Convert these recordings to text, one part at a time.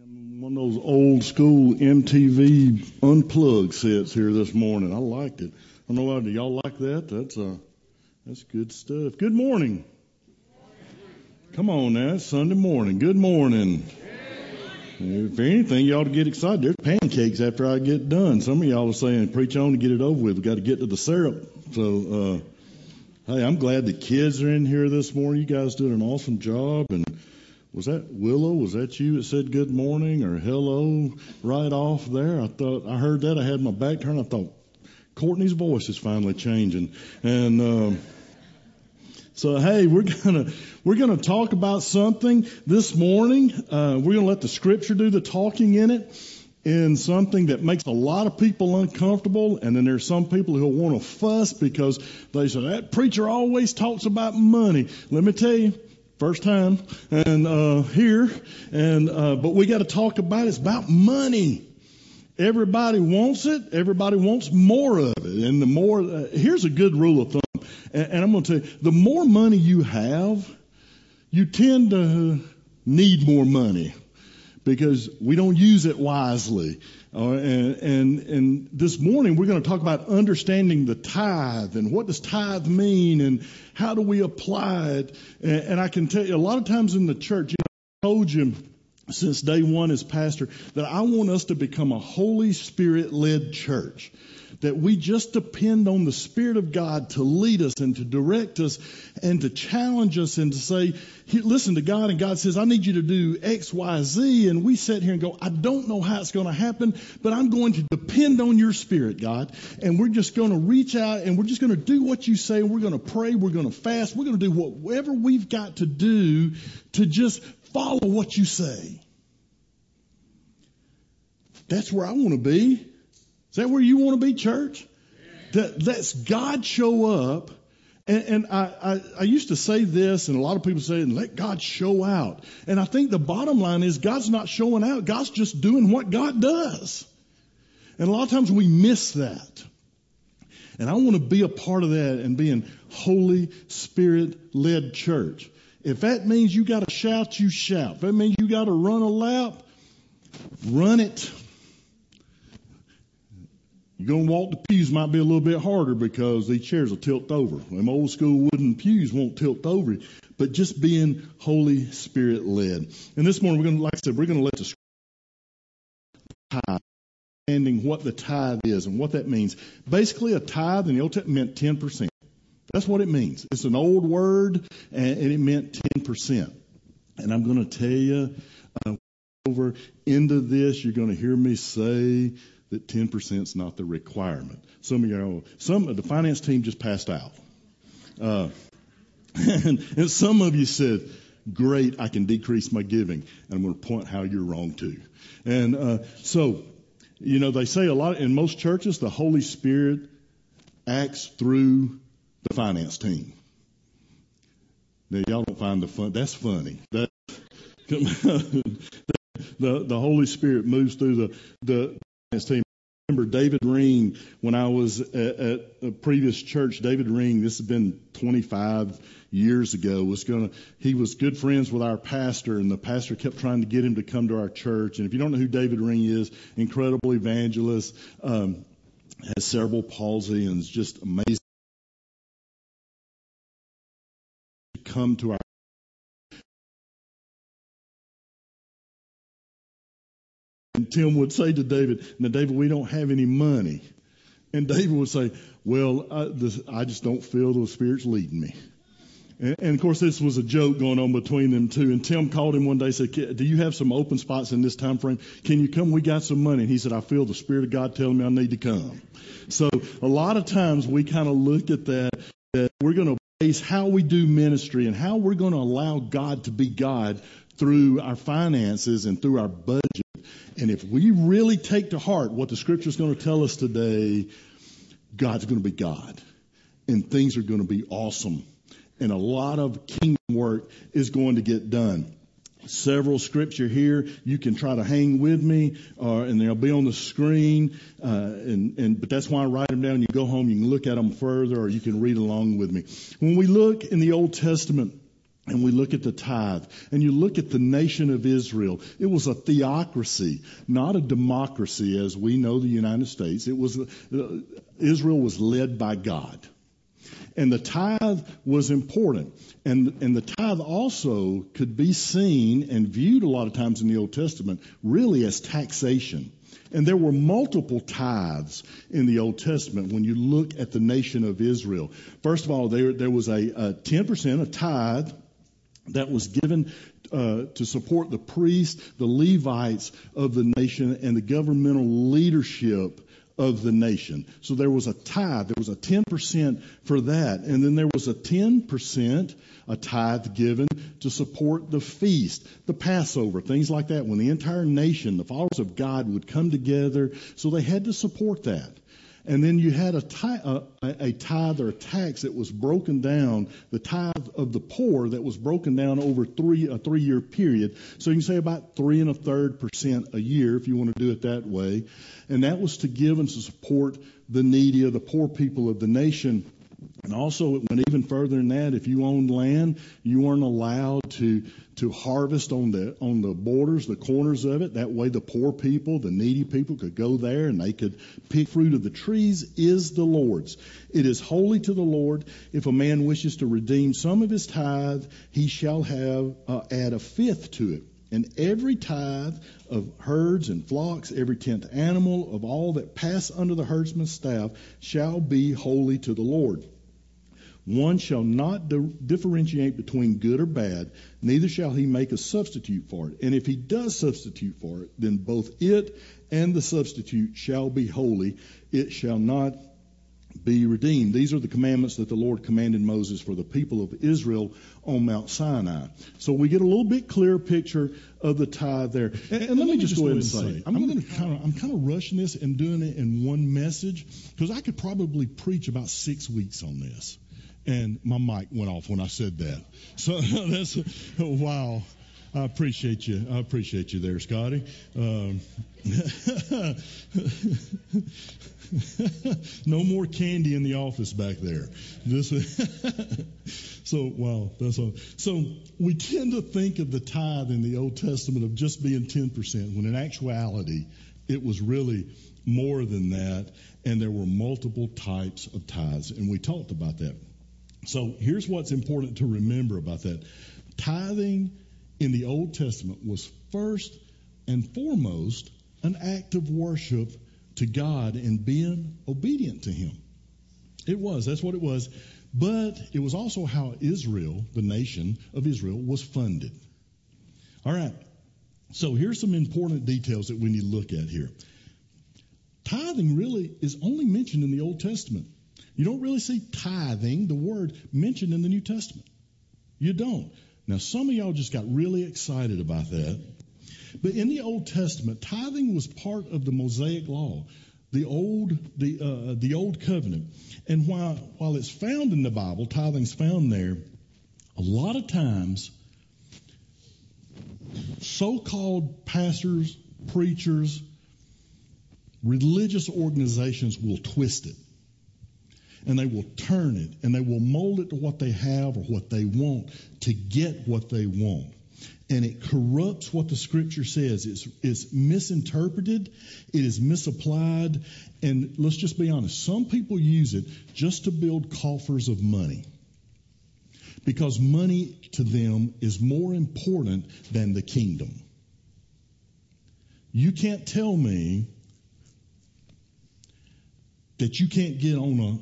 One of those old school MTV unplugged sets here this morning. I liked it. I don't know, do y'all like that? That's good stuff. Good morning. Come on now, it's Sunday morning. Good morning. If anything, you ought to get excited. There's pancakes after I get done. Some of y'all are saying, preach on to get it over with. We've got to get to the syrup. So, hey, I'm glad the kids are in here this morning. You guys did an awesome job. And was that Willow? Was that you that said good morning or hello right off there? I heard that. I had my back turned. I thought, Courtney's voice is finally changing. And, so hey, we're gonna talk about something this morning. We're gonna let the Scripture do the talking in it, in something that makes a lot of people uncomfortable. And then there's some people who want to fuss because they say that preacher always talks about money. Let me tell you, first time and here, and but we got to talk about it. It's about money. Everybody wants it. Everybody wants more of it. And the more, here's a good rule of thumb. And I'm going to tell you, the more money you have, you tend to need more money because we don't use it wisely. And this morning we're going to talk about understanding the tithe and what does tithe mean and how do we apply it. And I can tell you, a lot of times in the church, I told you since day one as pastor that I want us to become a Holy Spirit-led church. That we just depend on the Spirit of God to lead us and to direct us and to challenge us and to say, listen to God, and God says, I need you to do X, Y, Z. And we sit here and go, I don't know how it's going to happen, but I'm going to depend on your Spirit, God. And we're just going to reach out and we're just going to do what you say. We're going to pray. We're going to fast. We're going to do whatever we've got to do to just follow what you say. That's where I want to be. Is that where you want to be, church? That's God show up. And I used to say this, and a lot of people say, let God show out. And I think the bottom line is God's not showing out. God's just doing what God does. And a lot of times we miss that. And I want to be a part of that and be in Holy Spirit-led church. If that means you got to shout, you shout. If that means you got to run a lap, run it. You're going to walk the pews might be a little bit harder because these chairs will tilt over. Them old school wooden pews won't tilt over. But just being Holy Spirit led. And this morning, we're going to let the tithe, understanding what the tithe is and what that means. Basically, a tithe in the Old Testament meant 10%. That's what it means. It's an old word, and it meant 10%. And I'm going to tell you, over into this, you're going to hear me say that 10% is not the requirement. Some of the finance team just passed out. And some of you said, great, I can decrease my giving. And I'm going to point how you're wrong too. And so, they say a lot, in most churches, the Holy Spirit acts through the finance team. Now, y'all don't find that's funny. The Holy Spirit moves through the team. I remember David Ring, when I was at a previous church, David Ring, this has been 25 years ago, he was good friends with our pastor, and the pastor kept trying to get him to come to our church. And if you don't know who David Ring is, incredible evangelist, has cerebral palsy and is just amazing. Come to our And Tim would say to David, now, David, we don't have any money. And David would say, well, I just don't feel the Spirit's leading me. And of course, this was a joke going on between them two. And Tim called him one day and said, do you have some open spots in this time frame? Can you come? We got some money. And he said, I feel the Spirit of God telling me I need to come. So a lot of times we kind of look at that we're going to base how we do ministry and how we're going to allow God to be God through our finances and through our budget. And if we really take to heart what the Scripture is going to tell us today, God's going to be God. And things are going to be awesome. And a lot of kingdom work is going to get done. Several scripture here. You can try to hang with me, and they'll be on the screen. But that's why I write them down. You go home, you can look at them further, or you can read along with me. When we look in the Old Testament, and we look at the tithe, and you look at the nation of Israel, it was a theocracy, not a democracy as we know the United States. It was Israel was led by God. And the tithe was important. And the tithe also could be seen and viewed a lot of times in the Old Testament really as taxation. And there were multiple tithes in the Old Testament when you look at the nation of Israel. First of all, there was a 10%, a tithe, that was given to support the priests, the Levites of the nation, and the governmental leadership of the nation. So there was a tithe. There was a 10% for that. And then there was a 10%, a tithe given to support the feast, the Passover, things like that. When the entire nation, the followers of God, would come together. So they had to support that. And then you had a tithe or a tax that was broken down, the tithe of the poor that was broken down over a 3-year period. So you can say about 3 1/3% a year if you want to do it that way. And that was to give and to support the needy or the poor people of the nation. And also it went even further than that. If you owned land, you weren't allowed to harvest on the borders, the corners of it. That way the poor people, the needy people could go there and they could pick fruit of the trees is the Lord's. It is holy to the Lord. If a man wishes to redeem some of his tithe, he shall add a fifth to it. And every tithe of herds and flocks, every 10th animal of all that pass under the herdsman's staff shall be holy to the Lord. One shall not differentiate between good or bad, neither shall he make a substitute for it. And if he does substitute for it, then both it and the substitute shall be holy. It shall not be redeemed. These are the commandments that the Lord commanded Moses for the people of Israel on Mount Sinai. So we get a little bit clearer picture of the tithe there. And let me just go ahead and say, I'm kind of rushing this and doing it in one message because I could probably preach about 6 weeks on this. And my mic went off when I said that. So that's, wow. I appreciate you. I appreciate you there, Scotty. No more candy in the office back there. So, wow, that's all. So we tend to think of the tithe in the Old Testament of just being 10%, when in actuality it was really more than that, and there were multiple types of tithes, and we talked about that. So here's what's important to remember about that. Tithing in the Old Testament was first and foremost an act of worship to God and being obedient to Him. It was. That's what it was. But it was also how Israel, the nation of Israel, was funded. All right. So here's some important details that we need to look at here. Tithing really is only mentioned in the Old Testament. You don't really see tithing, the word, mentioned in the New Testament. You don't. Now, some of y'all just got really excited about that. But in the Old Testament, tithing was part of the Mosaic Law, the old covenant. And while it's found in the Bible, tithing's found there, a lot of times, so-called pastors, preachers, religious organizations will twist it. And they will turn it, and they will mold it to what they have or what they want to get what they want. And it corrupts what the Scripture says. It's misinterpreted. It is misapplied. And let's just be honest. Some people use it just to build coffers of money. Because money to them is more important than the kingdom. You can't tell me that you can't get on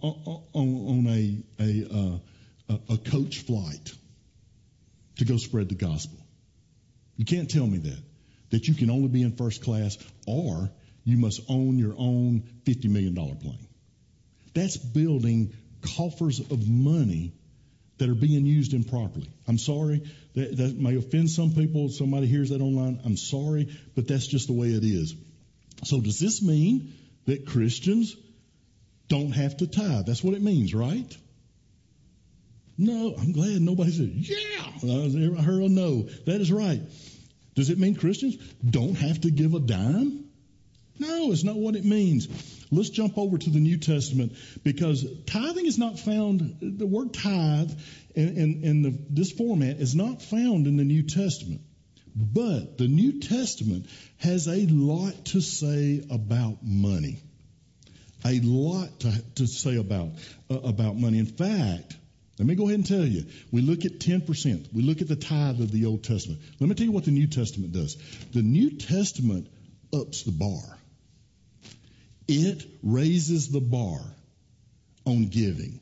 a coach flight to go spread the gospel. You can't tell me that you can only be in first class, or you must own your own $50 million plane. That's building coffers of money that are being used improperly. I'm sorry, that may offend some people. Somebody hears that online. I'm sorry, but that's just the way it is. So does this mean that Christians don't have to tithe? That's what it means, right? No, I'm glad nobody said, yeah. I heard a no. That is right. Does it mean Christians don't have to give a dime? No, it's not what it means. Let's jump over to the New Testament, because tithing is not found, the word tithe in this format is not found in the New Testament. But the New Testament has a lot to say about money. A lot to say about money. In fact, let me go ahead and tell you, we look at 10%. We look at the tithe of the Old Testament. Let me tell you what the New Testament does. The New Testament ups the bar. It raises the bar on giving.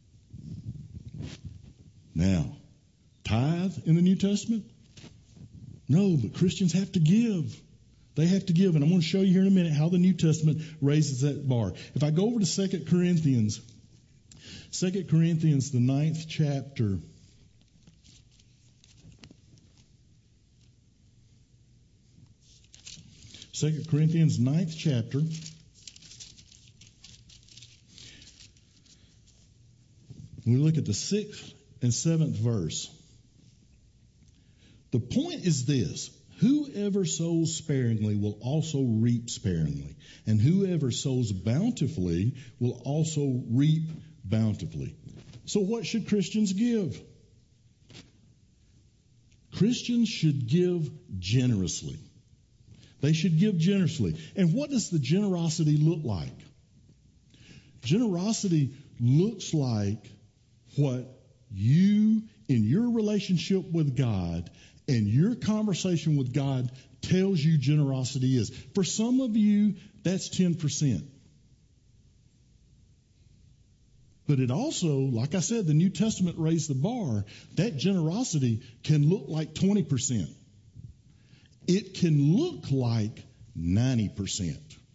Now, tithe in the New Testament? No, but Christians have to give. They have to give. And I'm going to show you here in a minute how the New Testament raises that bar. If I go over to 2 Corinthians, the 9th chapter. 2 Corinthians 9th chapter. We look at the 6th and 7th verse. The point is this: whoever sows sparingly will also reap sparingly, and whoever sows bountifully will also reap bountifully. So what should Christians give? Christians should give generously. They should give generously. And what does the generosity look like? Generosity looks like what you, in your relationship with God and your conversation with God, tells you generosity is. For some of you, that's 10%. But it also, like I said, the New Testament raised the bar. That generosity can look like 20%. It can look like 90%.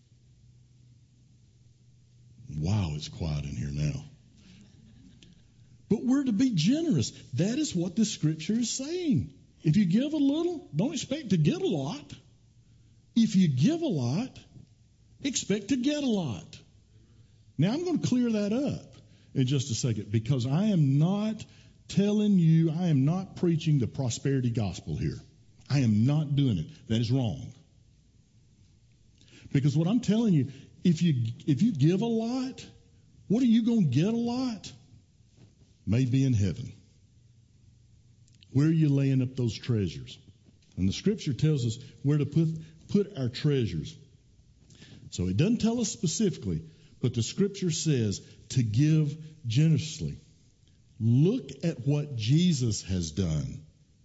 Wow, it's quiet in here now. But we're to be generous. That is what the Scripture is saying. If you give a little, don't expect to get a lot. If you give a lot, expect to get a lot. Now, I'm going to clear that up in just a second, because I am not preaching the prosperity gospel here. I am not doing it. That is wrong. Because what I'm telling you, if you give a lot, what are you going to get a lot? Maybe in heaven. Where are you laying up those treasures? And the Scripture tells us where to put our treasures. So it doesn't tell us specifically, but the Scripture says to give generously. Look at what Jesus has done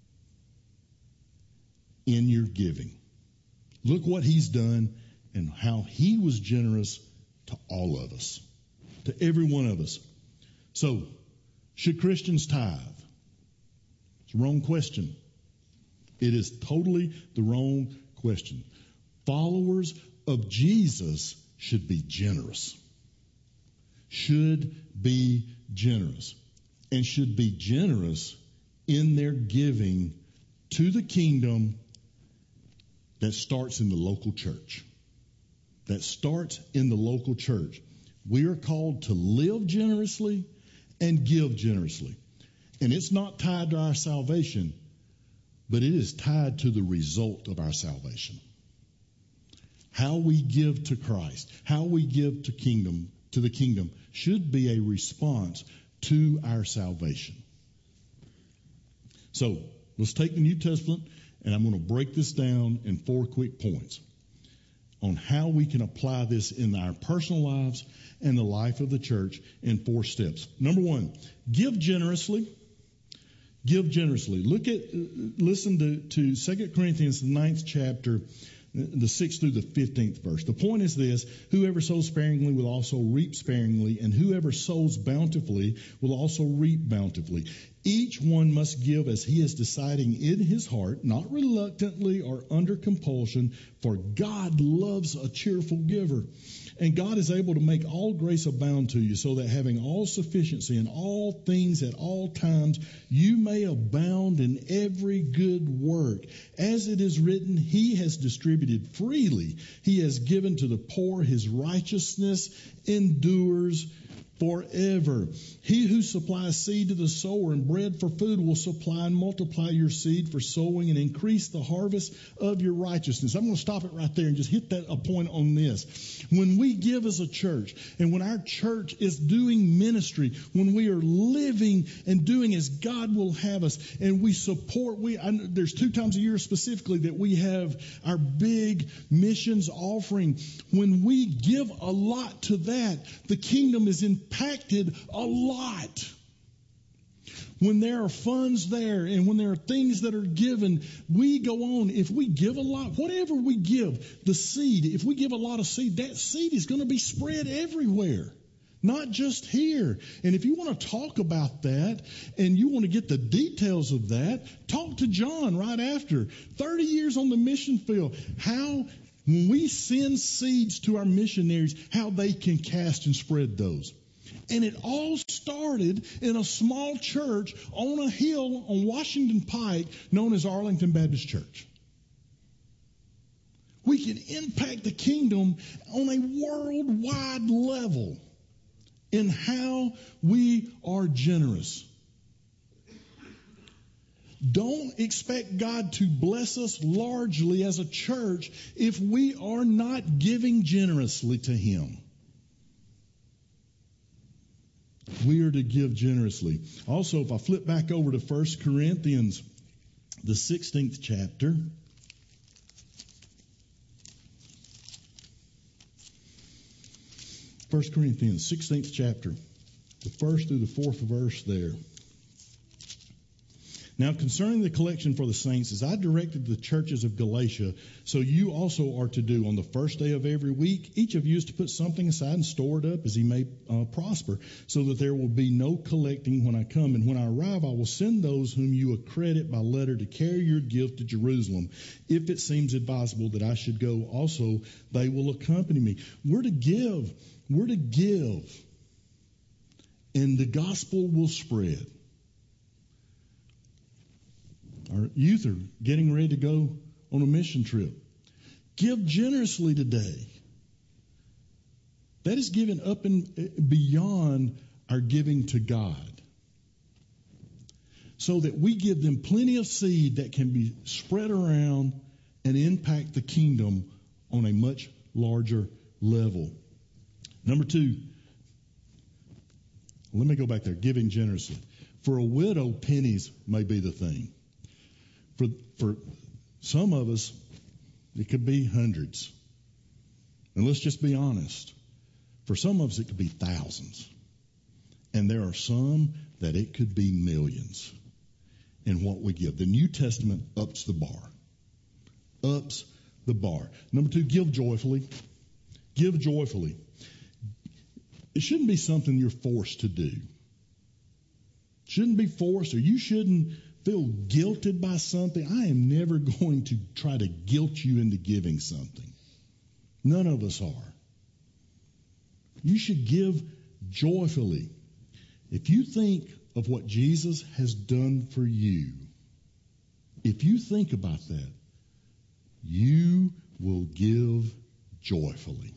in your giving. Look what he's done and how he was generous to all of us, to every one of us. So, should Christians tithe? It's the wrong question. It is totally the wrong question. Followers of Jesus should be generous. Should be generous. And should be generous in their giving to the kingdom that starts in the local church. That starts in the local church. We are called to live generously and give generously. And it's not tied to our salvation, but it is tied to the result of our salvation. How we give to Christ, how we give to the kingdom should be a response to our salvation. So, let's take the New Testament, and I'm going to break this down in 4 quick points on how we can apply this in our personal lives and the life of the church in 4 steps. Number 1, give generously. Give generously. Listen to 2 Corinthians, the 9th chapter, the 6th through the 15th verse. The point is this: whoever sows sparingly will also reap sparingly, and whoever sows bountifully will also reap bountifully. Each one must give as he is deciding in his heart, not reluctantly or under compulsion, for God loves a cheerful giver. And God is able to make all grace abound to you, so that having all sufficiency in all things at all times, you may abound in every good work. As it is written, he has distributed freely. He has given to the poor. His righteousness endures forever. He who supplies seed to the sower and bread for food will supply and multiply your seed for sowing and increase the harvest of your righteousness. I'm going to stop it right there and just hit a point on this. When we give as a church, and when our church is doing ministry, when we are living and doing as God will have us, and we support, there's 2 times a year specifically that we have our big missions offering. When we give a lot to that, the kingdom is impacted a lot. When there are funds there and when there are things that are given, we go on. If we give a lot, whatever we give, the seed, if we give a lot of seed, that seed is going to be spread everywhere, not just here. And if you want to talk about that and you want to get the details of that, talk to John right after. 30 years on the mission field. How, when we send seeds to our missionaries, how they can cast and spread those. And it all started in a small church on a hill on Washington Pike known as Arlington Baptist Church. We can impact the kingdom on a worldwide level in how we are generous. Don't expect God to bless us largely as a church if we are not giving generously to Him. We are to give generously. Also, if I flip back over to 1 Corinthians, the 16th chapter. 1 Corinthians, 16th chapter, the 1st through the 4th verse there. Now, concerning the collection for the saints, as I directed the churches of Galatia, so you also are to do on the first day of every week. Each of you is to put something aside and store it up as he may prosper, so that there will be no collecting when I come. And when I arrive, I will send those whom you accredit by letter to carry your gift to Jerusalem. If it seems advisable that I should go also, they will accompany me. We're to give. We're to give. And the gospel will spread. Our youth are getting ready to go on a mission trip. Give generously today. That is giving up and beyond our giving to God. So that we give them plenty of seed that can be spread around and impact the kingdom on a much larger level. Number 2, let me go back there, giving generously. For a widow, pennies may be the thing. For some of us, it could be hundreds. And let's just be honest. For some of us, it could be thousands. And there are some that it could be millions in what we give. The New Testament ups the bar. Ups the bar. Number 2, give joyfully. Give joyfully. It shouldn't be something you're forced to do. Shouldn't be forced, or you shouldn't feel guilted by something. I am never going to try to guilt you into giving something. None of us are. You should give joyfully. If you think of what Jesus has done for you, if you think about that, you will give joyfully.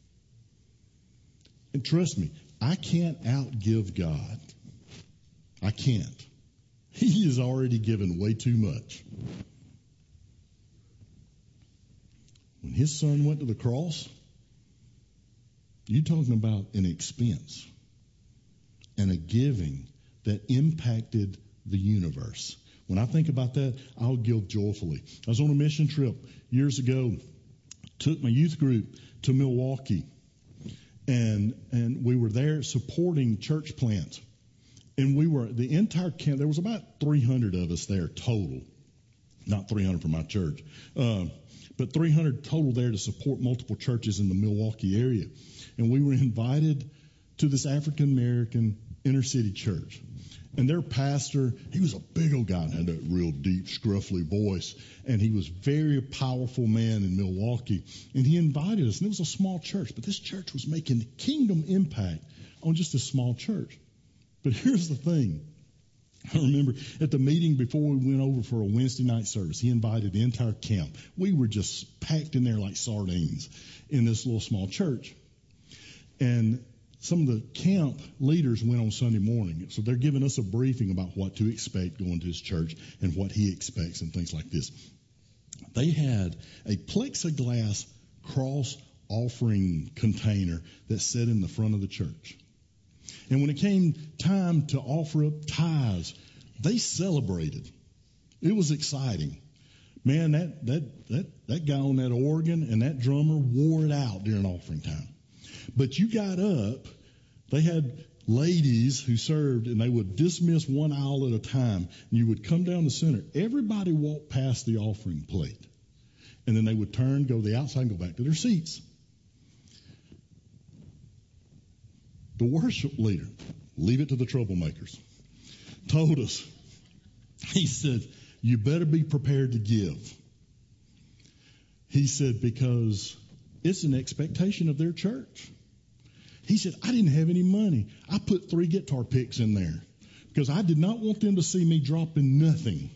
And trust me, I can't outgive God. I can't. He has already given way too much. When his son went to the cross, you're talking about an expense and a giving that impacted the universe. When I think about that, I'll give joyfully. I was on a mission trip years ago, took my youth group to Milwaukee, and we were there supporting church plants. And we were, the entire camp, there was about 300 of us there total. Not 300 from my church, but 300 total there to support multiple churches in the Milwaukee area. And we were invited to this African-American inner-city church. And their pastor, he was a big old guy and had that real deep, scruffly voice. And he was a very powerful man in Milwaukee. And he invited us, and it was a small church. But this church was making kingdom impact on just a small church. But here's the thing. I remember at the meeting before we went over for a Wednesday night service, he invited the entire camp. We were just packed in there like sardines in this little small church. And some of the camp leaders went on Sunday morning. So they're giving us a briefing about what to expect going to his church and what he expects and things like this. They had a plexiglass cross offering container that sat in the front of the church. And when it came time to offer up tithes, they celebrated. It was exciting. Man, that guy on that organ and that drummer wore it out during offering time. But you got up, they had ladies who served, and they would dismiss one aisle at a time, and you would come down the center. Everybody walked past the offering plate, and then they would turn, go to the outside, and go back to their seats. The worship leader, leave it to the troublemakers, told us, he said, you better be prepared to give. He said, because it's an expectation of their church. He said, I didn't have any money. I put 3 guitar picks in there because I did not want them to see me dropping nothing.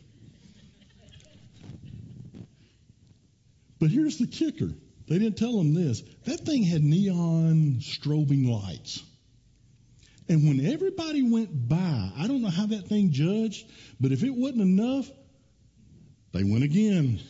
But here's the kicker. They didn't tell them this. That thing had neon strobing lights. And when everybody went by, I don't know how that thing judged, but if it wasn't enough, they went again.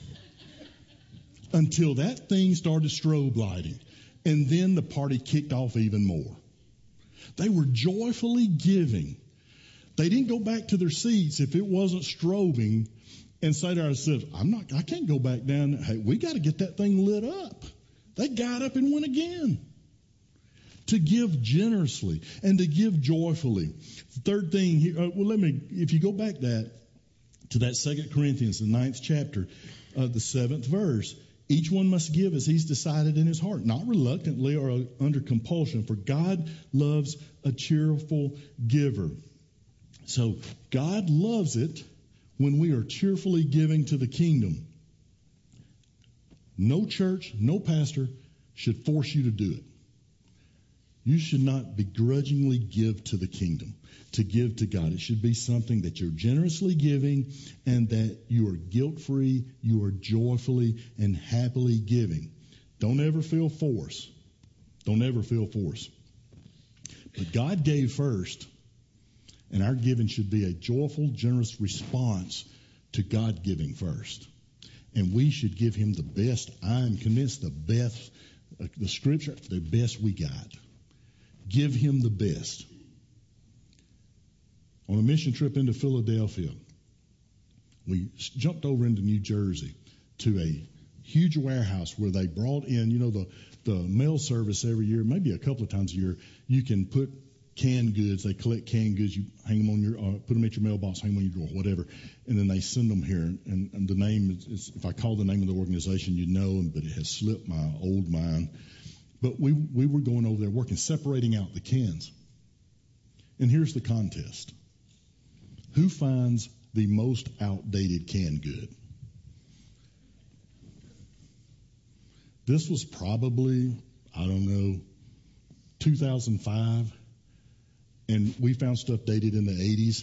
Until that thing started strobe lighting. And then the party kicked off even more. They were joyfully giving. They didn't go back to their seats if it wasn't strobing and say to ourselves, I can't go back down. Hey, we got to get that thing lit up. They got up and went again. To give generously and to give joyfully. Third thing here, if you go back to that 2 Corinthians, the 9th chapter, the 7th verse, each one must give as he's decided in his heart, not reluctantly or under compulsion, for God loves a cheerful giver. So God loves it when we are cheerfully giving to the kingdom. No church, no pastor should force you to do it. You should not begrudgingly give to the kingdom, to give to God. It should be something that you're generously giving and that you are guilt-free, you are joyfully and happily giving. Don't ever feel force. Don't ever feel force. But God gave first, and our giving should be a joyful, generous response to God giving first. And we should give him the best, I'm convinced, the best, the scripture, the best we got. Give him the best. On a mission trip into Philadelphia, we jumped over into New Jersey to a huge warehouse where they brought in, the mail service every year, maybe a couple of times a year, you can put canned goods. They collect canned goods. You hang them on put them at your mailbox, hang them on your drawer, whatever, and then they send them here. And the name is, if I call the name of the organization, you know, but it has slipped my old mind. But we were going over there working, separating out the cans. And here's the contest. Who finds the most outdated canned good? This was probably, 2005. And we found stuff dated in the 80s.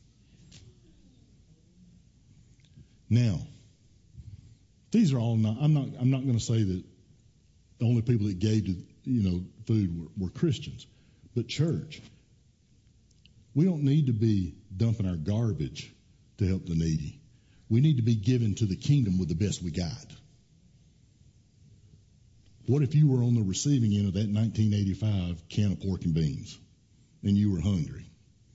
Now, these are all not, I'm not going to say that the only people that gave to, food were Christians. But church, we don't need to be dumping our garbage to help the needy. We need to be giving to the kingdom with the best we got. What if you were on the receiving end of that 1985 can of pork and beans and you were hungry?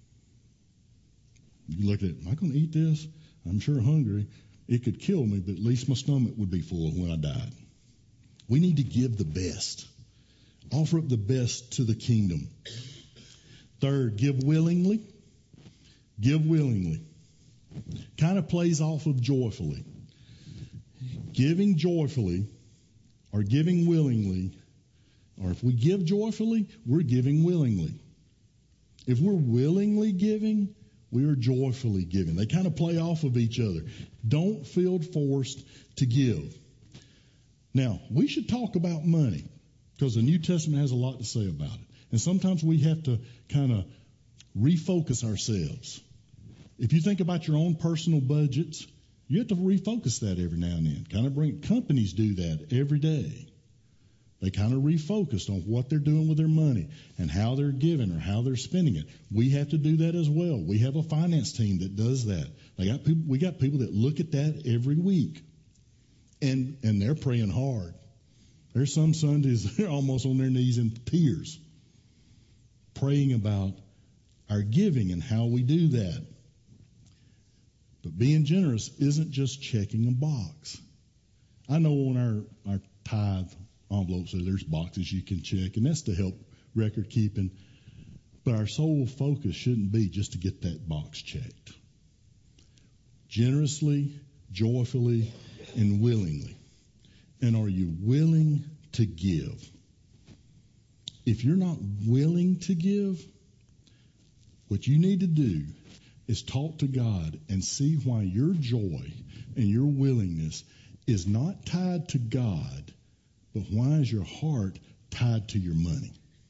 You look at it, am I going to eat this? I'm sure hungry. It could kill me, but at least my stomach would be full when I died. We need to give the best. Offer up the best to the kingdom. Third, give willingly. Give willingly. Kind of plays off of joyfully. Giving joyfully or giving willingly, or if we give joyfully, we're giving willingly. If we're willingly giving, we are joyfully giving. They kind of play off of each other. Don't feel forced to give. Now, we should talk about money because the New Testament has a lot to say about it. And sometimes we have to kind of refocus ourselves. If you think about your own personal budgets, you have to refocus that every now and then. Companies do that every day. They kind of refocused on what they're doing with their money and how they're giving or how they're spending it. We have to do that as well. We have a finance team that does that. We got people that look at that every week, and they're praying hard. There's some Sundays they're almost on their knees in tears, praying about our giving and how we do that. But being generous isn't just checking a box. I know on our tithe envelopes, so there's boxes you can check, and that's to help record keeping. But our sole focus shouldn't be just to get that box checked. Generously, joyfully, and willingly. And are you willing to give? If you're not willing to give, what you need to do is talk to God and see why your joy and your willingness is not tied to God, but why is your heart tied to your money?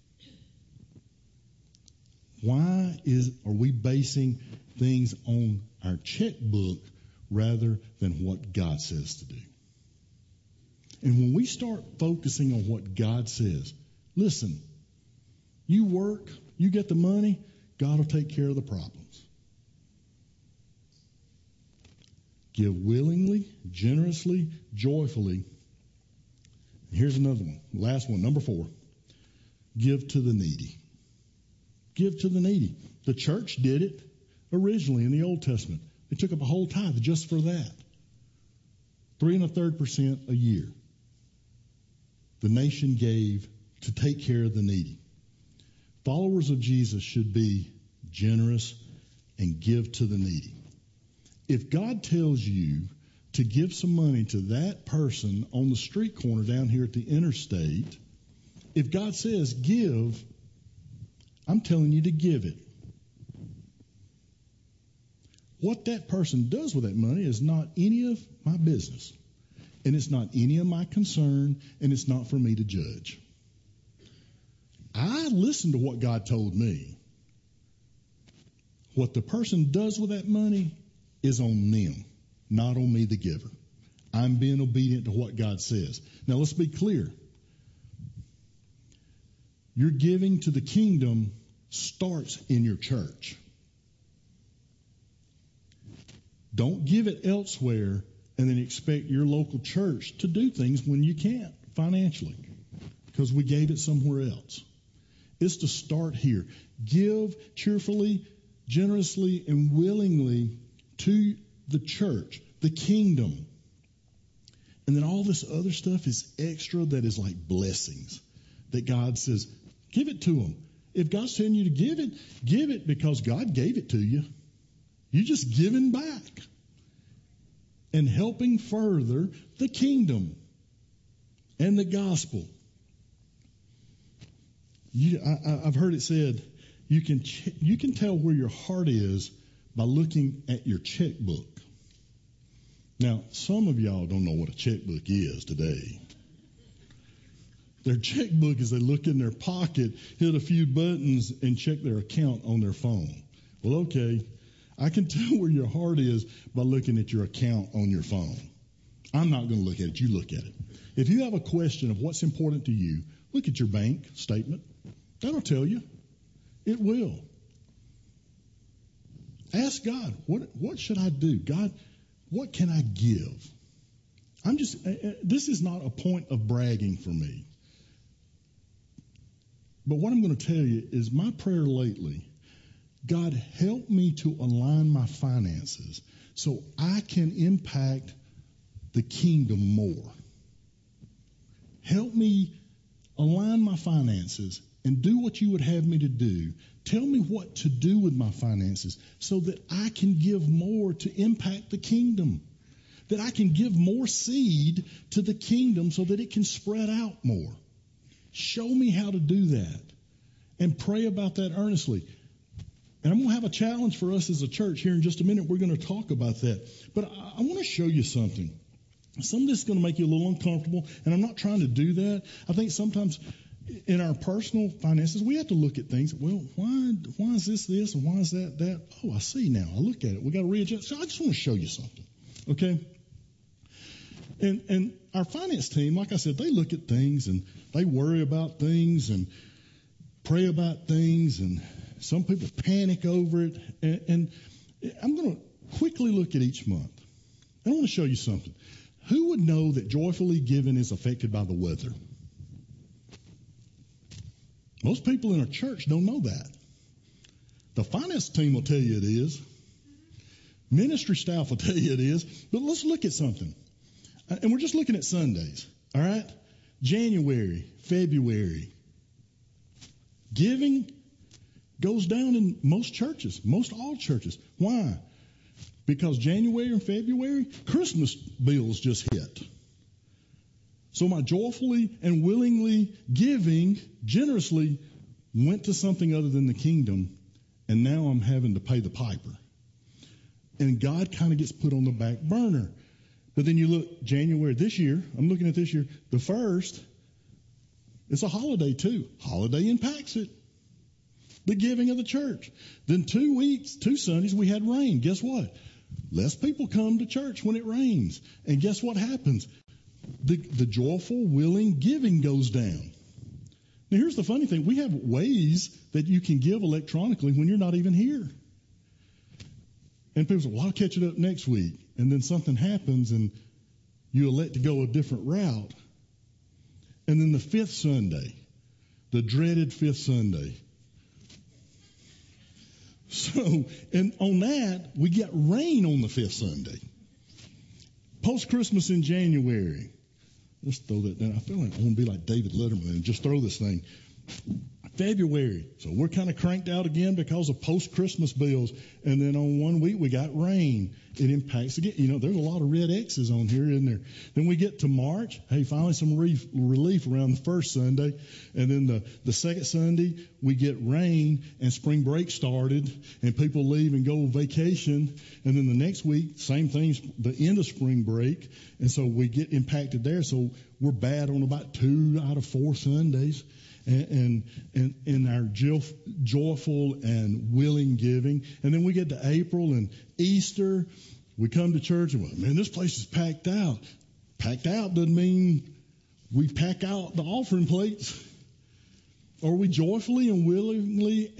Why are we basing things on our checkbook rather than what God says to do? And when we start focusing on what God says, listen, you work, you get the money, God will take care of the problems. Give willingly, generously, joyfully. Here's another one. Last one, number 4. Give to the needy. Give to the needy. The church did it originally in the Old Testament. They took up a whole tithe just for that. 3 1/3% a year. The nation gave to take care of the needy. Followers of Jesus should be generous and give to the needy. If God tells you to give some money to that person on the street corner down here at the interstate, if God says give, I'm telling you to give it. What that person does with that money is not any of my business. And it's not any of my concern, and it's not for me to judge. I listen to what God told me. What the person does with that money is on them, not on me, the giver. I'm being obedient to what God says. Now, let's be clear. Your giving to the kingdom starts in your church. Don't give it elsewhere and then expect your local church to do things when you can't financially because we gave it somewhere else. It's to start here. Give cheerfully, generously, and willingly to the church, the kingdom. And then all this other stuff is extra that is like blessings that God says, give it to them. If God's telling you to give it because God gave it to you. You're just giving back and helping further the kingdom and the gospel. I've heard it said you can tell where your heart is by looking at your checkbook. Now, some of y'all don't know what a checkbook is today. Their checkbook is they look in their pocket, hit a few buttons, and check their account on their phone. Well, okay, I can tell where your heart is by looking at your account on your phone. I'm not going to look at it. You look at it. If you have a question of what's important to you, look at your bank statement. That'll tell you. It will. Ask God, what should I do? God, what can I give? This is not a point of bragging for me. But what I'm going to tell you is my prayer lately, God, help me to align my finances so I can impact the kingdom more. Help me align my finances and do what you would have me to do. Tell me what to do with my finances so that I can give more to impact the kingdom, that I can give more seed to the kingdom so that it can spread out more. Show me how to do that and pray about that earnestly. And I'm going to have a challenge for us as a church here in just a minute. We're going to talk about that. But I want to show you something. Some of this is going to make you a little uncomfortable, and I'm not trying to do that. I think sometimes in our personal finances, we have to look at things. Well, why is this, and why is that? Oh, I see now. I look at it. We got to readjust. So I just want to show you something, okay? And our finance team, like I said, they look at things and they worry about things and pray about things, and some people panic over it. And I'm going to quickly look at each month. I want to show you something. Who would know that joyfully giving is affected by the weather? Most people in our church don't know that. The finance team will tell you it is. Ministry staff will tell you it is. But let's look at something. And we're just looking at Sundays. All right? January, February. Giving goes down in most churches, most all churches. Why? Because January and February, Christmas bills just hit. So my joyfully and willingly giving generously went to something other than the kingdom, and now I'm having to pay the piper. And God kind of gets put on the back burner. But then you look, January this year, I'm looking at this year, the 1st, it's a holiday too. Holiday impacts it. The giving of the church. Then 2 weeks, 2 Sundays, we had rain. Guess what? Less people come to church when it rains. And guess what happens? The joyful, willing giving goes down. Now, here's the funny thing. We have ways that you can give electronically when you're not even here. And people say, well, I'll catch it up next week. And then something happens and you elect to go a different route. And then the 5th Sunday, the dreaded 5th Sunday. So, and on that, we get rain on the 5th Sunday. Post-Christmas in January. Let's throw that down. I feel like I want to be like David Letterman and just throw this thing. February. So we're kind of cranked out again because of post-Christmas bills. And then on 1 week, we got rain. It impacts again. You know, there's a lot of red X's on here, isn't there? Then we get to March. Hey, finally some relief around the 1st Sunday. And then the 2nd Sunday, we get rain and spring break started and people leave and go on vacation. And then the next week, same thing, the end of spring break. And so we get impacted there. So we're bad on about 2 out of 4 Sundays. And in our joyful and willing giving. And then we get to April and Easter. We come to church and, man, this place is packed out. Packed out doesn't mean we pack out the offering plates. Are we joyfully and willingly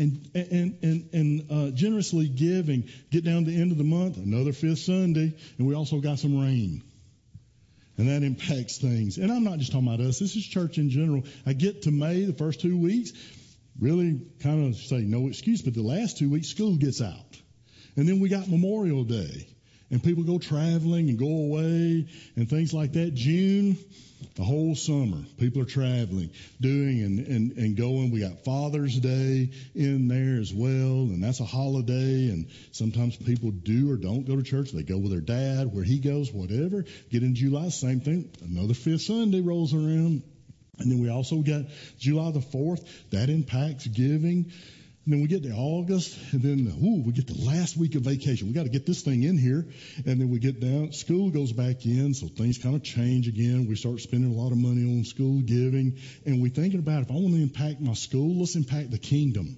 and generously giving? Get down to the end of the month, another 5th Sunday, and we also got some rain. And that impacts things. And I'm not just talking about us. This is church in general. I get to May, the first 2 weeks, really kind of say no excuse, but the last 2 weeks, school gets out. And then we got Memorial Day. And people go traveling and go away and things like that. June, the whole summer, people are traveling, doing and going. We got Father's Day in there as well, and that's a holiday. And sometimes people do or don't go to church. They go with their dad, where he goes, whatever. Get in July, same thing. Another 5th Sunday rolls around. And then we also got July the 4th. That impacts giving. And then we get to August, and then we get the last week of vacation. We got to get this thing in here. And then we get down, school goes back in, so things kind of change again. We start spending a lot of money on school giving. And we're thinking about, if I want to impact my school, let's impact the kingdom.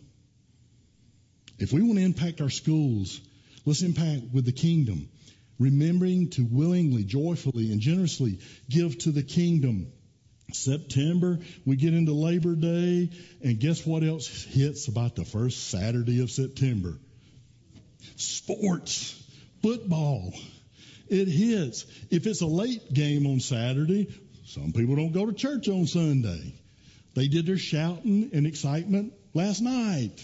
If we want to impact our schools, let's impact with the kingdom. Remembering to willingly, joyfully, and generously give to the kingdom. September, we get into Labor Day, and guess what else hits about the first Saturday of September? Sports, football. It hits. If it's a late game on Saturday, some people don't go to church on Sunday. They did their shouting and excitement last night.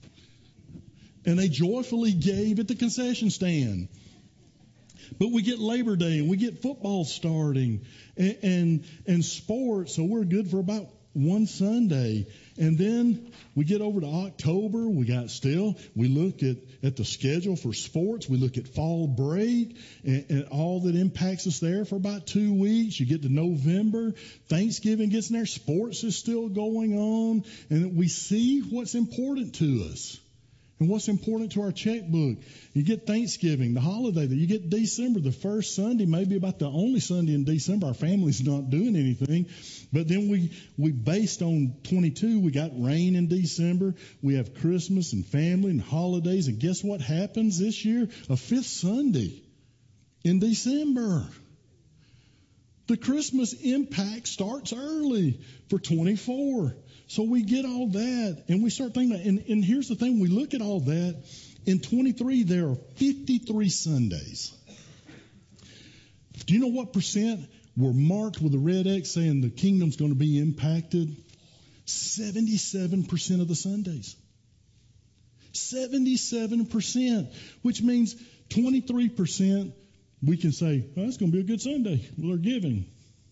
And they joyfully gave at the concession stand. But we get Labor Day and we get football starting and sports, so we're good for about one Sunday. And then we get over to October. We look at the schedule for sports. We look at fall break and all that impacts us there for about 2 weeks. You get to November. Thanksgiving gets in there. Sports is still going on. And we see what's important to us. And what's important to our checkbook. You get Thanksgiving, the holiday. You get December, the first Sunday, maybe about the only Sunday in December. Our family's not doing anything. But then we based on 22, we got rain in December. We have Christmas and family and holidays. And guess what happens this year? A 5th Sunday in December. The Christmas impact starts early for 24. So we get all that, and we start thinking about, and here's the thing, we look at all that. In 23, there are 53 Sundays. Do you know what percent were marked with a red X saying the kingdom's going to be impacted? 77% of the Sundays. 77%, which means 23% we can say, oh, it's going to be a good Sunday. Well, they're giving.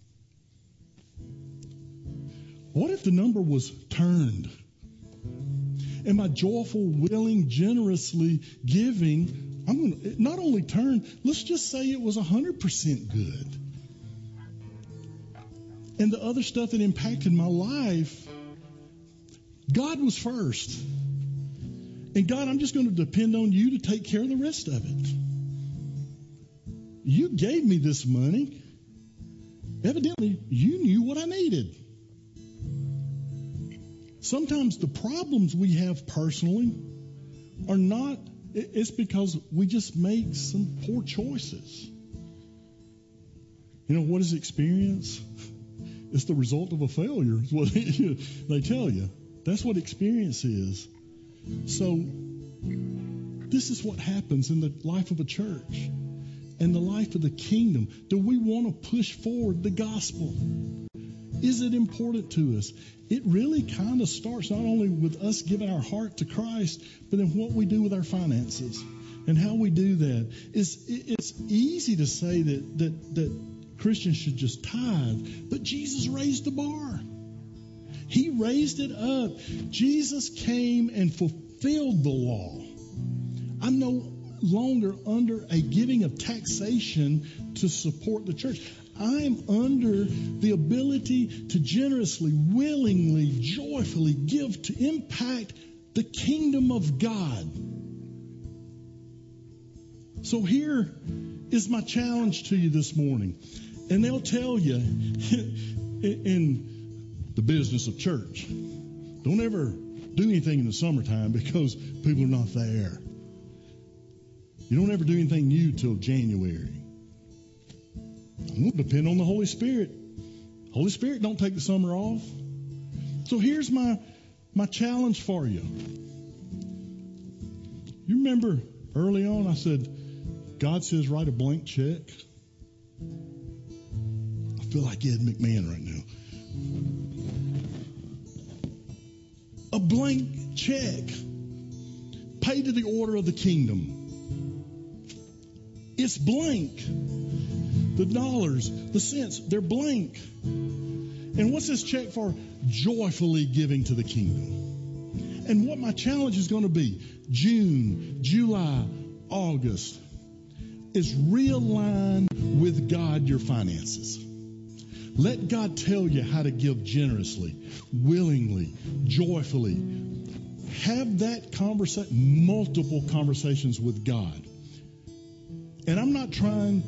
What if the number was turned? Am I joyful, willing, generously giving? I'm going to not only turn, let's just say it was 100% good. And the other stuff that impacted my life, God was first. And God, I'm just going to depend on you to take care of the rest of it. You gave me this money. Evidently, you knew what I needed. Sometimes the problems we have personally are not, it's because we just make some poor choices. You know, what is experience? It's the result of a failure, is what they tell you. That's what experience is. So, this is what happens in the life of a church and the life of the kingdom. Do we want to push forward the gospel? Is it important to us? It really kind of starts not only with us giving our heart to Christ, but then what we do with our finances and how we do that. It's easy to say that Christians should just tithe, but Jesus raised the bar. He raised it up. Jesus came and fulfilled the law. I'm no longer under a giving of taxation to support the church. I'm under the ability to generously, willingly, joyfully give to impact the kingdom of God. So here is my challenge to you this morning. And they'll tell you in the business of church, don't ever do anything in the summertime because people are not there. You don't ever do anything new till January. I'm going to depend on the Holy Spirit. Holy Spirit don't take the summer off. So here's my challenge for you. You remember early on I said, God says write a blank check. I feel like Ed McMahon right now. A blank check. Pay to the order of the kingdom. It's blank. The dollars, the cents, they're blank. And what's this check for? Joyfully giving to the kingdom. And what my challenge is going to be, June, July, August, is realign with God your finances. Let God tell you how to give generously, willingly, joyfully. Have that conversation, multiple conversations with God. And I'm not trying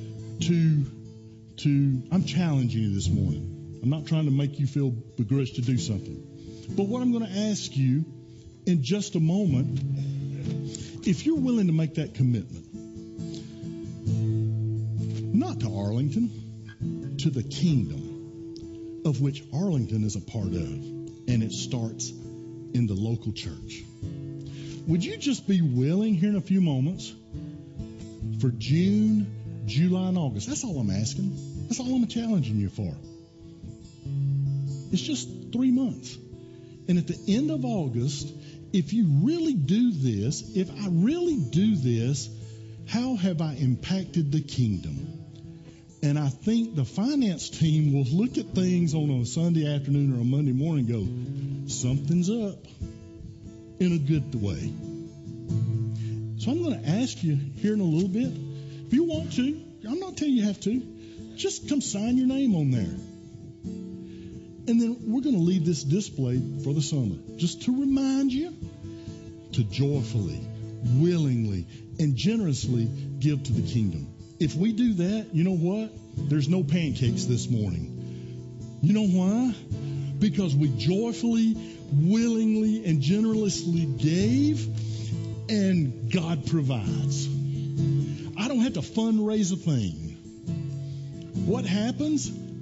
I'm challenging you this morning. I'm not trying to make you feel begrudged to do something. But what I'm going to ask you in just a moment, if you're willing to make that commitment, not to Arlington, to the kingdom of which Arlington is a part of, and it starts in the local church. Would you just be willing here in a few moments for June, July, and August? That's all I'm asking. That's all I'm challenging you for. It's just 3 months. And at the end of August, if you really do this, if I really do this, how have I impacted the kingdom? And I think the finance team will look at things on a Sunday afternoon or a Monday morning and go, something's up in a good way. So I'm going to ask you here in a little bit, if you want to, I'm not telling you you have to, just come sign your name on there. And then we're going to leave this display for the summer, just to remind you to joyfully, willingly, and generously give to the kingdom. If we do that, you know what? There's no pancakes this morning. You know why? Because we joyfully, willingly, and generously gave, and God provides. I don't have to fundraise a thing. What happens?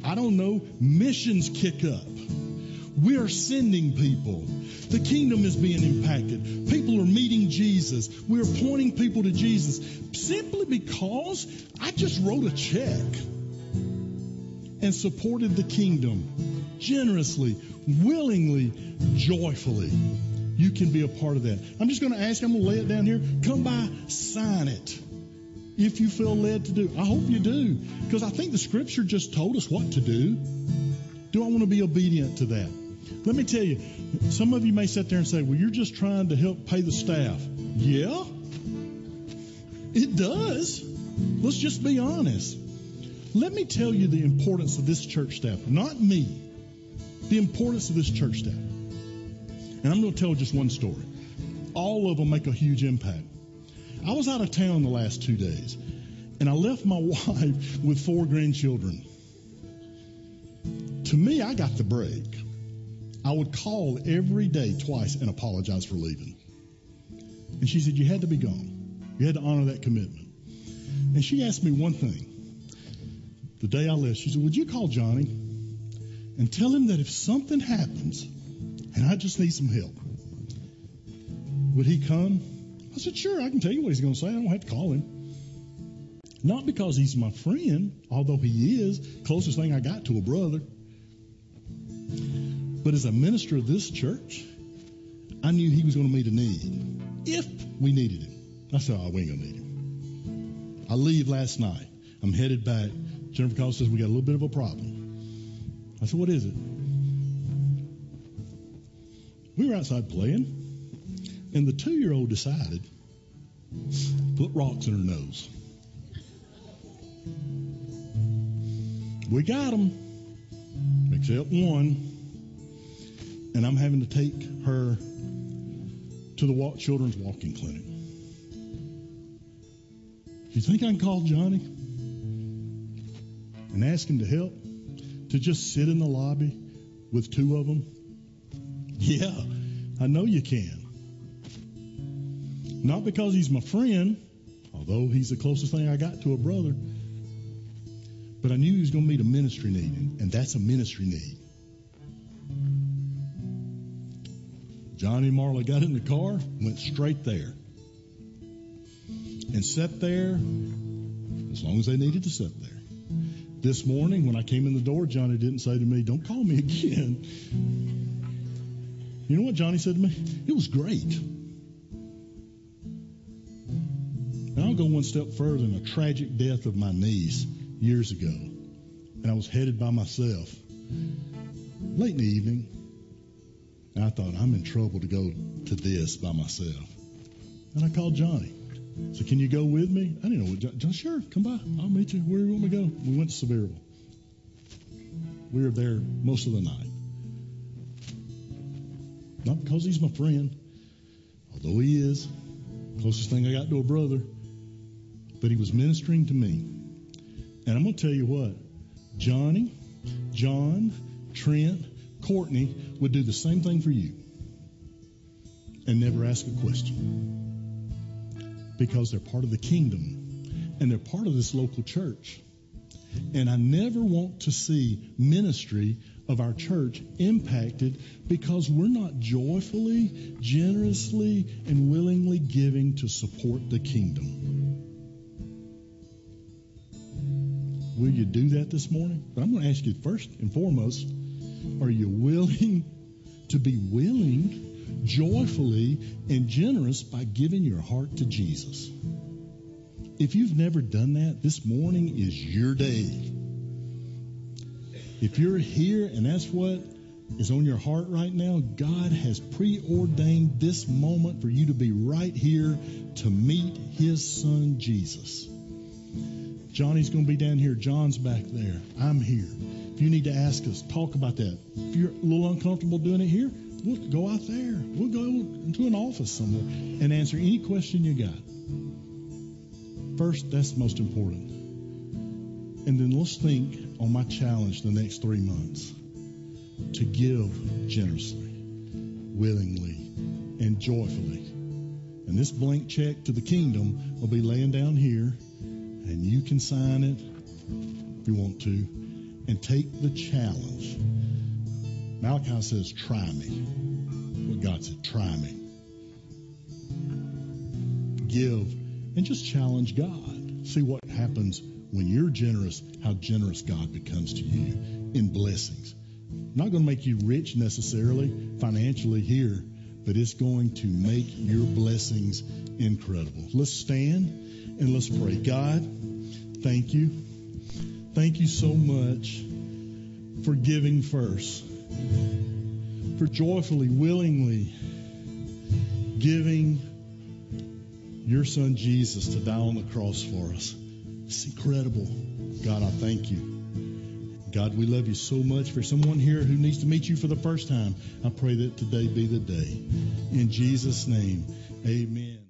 I don't know, missions kick up. We are sending people. The kingdom is being impacted. People are meeting Jesus. We are pointing people to Jesus simply because I just wrote a check and supported the kingdom generously, willingly, joyfully. You can be a part of that. I'm just going to ask you, I'm going to lay it down here. Come by, sign it. If you feel led to do. I hope you do. Because I think the scripture just told us what to do. Do I want to be obedient to that? Let me tell you, some of you may sit there and say, well, you're just trying to help pay the staff. Yeah, it does. Let's just be honest. Let me tell you the importance of this church staff, not me, the importance of this church staff. And I'm going to tell just one story. All of them make a huge impact. I was out of town the last 2 days, and I left my wife with 4 grandchildren. To me, I got the break. I would call every day twice and apologize for leaving. And she said, you had to be gone. You had to honor that commitment. And she asked me one thing. The day I left, she said, would you call Johnny and tell him that if something happens and I just need some help, would he come? I said, sure, I can tell you what he's going to say. I don't have to call him. Not because he's my friend, although he is, closest thing I got to a brother. But as a minister of this church, I knew he was going to meet a need if we needed him. I said, oh, we ain't going to need him. I leave last night. I'm headed back. Jennifer Collins says, we got a little bit of a problem. I said, what is it? We were outside playing, and the 2-year-old decided to put rocks in her nose. We got them, except one. And I'm having to take her to the children's walking clinic. Do you think I can call Johnny and ask him to help? To just sit in the lobby with 2 of them? Yeah, I know you can. Not because he's my friend, although he's the closest thing I got to a brother, but I knew he was going to meet a ministry need, and that's a ministry need. Johnny and Marla got in the car, went straight there, and sat there as long as they needed to sit there. This morning, when I came in the door, Johnny didn't say to me, don't call me again. You know what Johnny said to me? It was great. And I'll go one step further than a tragic death of my niece years ago. And I was headed by myself late in the evening. And I thought, I'm in trouble to go to this by myself. And I called Johnny. So can you go with me? I didn't know what John. Sure, come by. I'll meet you. Where do you want me to go? We went to Sevierville. We were there most of the night. Not because he's my friend, although he is. Closest thing I got to a brother. But he was ministering to me. And I'm going to tell you what. Johnny, John, Trent, Courtney would do the same thing for you and never ask a question because they're part of the kingdom and they're part of this local church. And I never want to see ministry of our church impacted because we're not joyfully, generously, and willingly giving to support the kingdom. Will you do that this morning? But I'm going to ask you first and foremost, are you willing to be willing, joyfully, and generous by giving your heart to Jesus? If you've never done that, this morning is your day. If you're here and that's what is on your heart right now, God has preordained this moment for you to be right here to meet His Son, Jesus. Johnny's going to be down here. John's back there. I'm here. If you need to ask us, talk about that. If you're a little uncomfortable doing it here, we'll go out there. We'll go into an office somewhere and answer any question you got. First, that's most important. And then let's think on my challenge the next 3 months to give generously, willingly, and joyfully. And this blank check to the kingdom will be laying down here, and you can sign it if you want to. and take the challenge. Malachi says, try me. What God said, try me. Give and just challenge God. See what happens when you're generous, how generous God becomes to you in blessings. Not going to make you rich necessarily financially here, but it's going to make your blessings incredible. Let's stand and let's pray. God, thank you. Thank you so much for giving first, for joyfully, willingly giving your son Jesus to die on the cross for us. It's incredible. God, I thank you. God, we love you so much. For someone here who needs to meet you for the first time, I pray that today be the day. In Jesus' name, amen.